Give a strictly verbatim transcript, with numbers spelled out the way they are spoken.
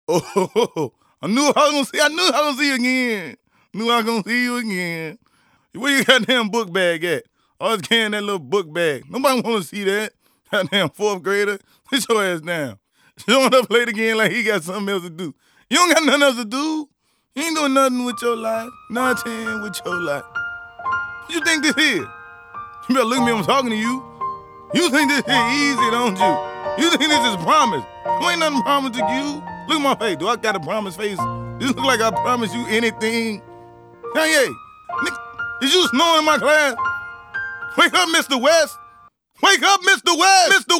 Oh, I knew I was gonna see. I knew I was gonna see you again. Knew I was gonna see you again. Where your goddamn book bag at? Always carrying that little book bag. Nobody wanna see that. Goddamn fourth grader. Sit your ass down. Showing up late again like he got something else to do. You don't got nothing else to do. You ain't doing nothing with your life. Nothing with your life. What you think this is? You better look at me when I'm talking to you. You think this is easy, don't you? You think this is promise. There ain't nothing promised to you. Look at my face. Do I got a promise face? This look like I promise you anything. Kanye, nigga, is you snoring in my class? Wake up, Mister West. Wake up, Mister West. Mister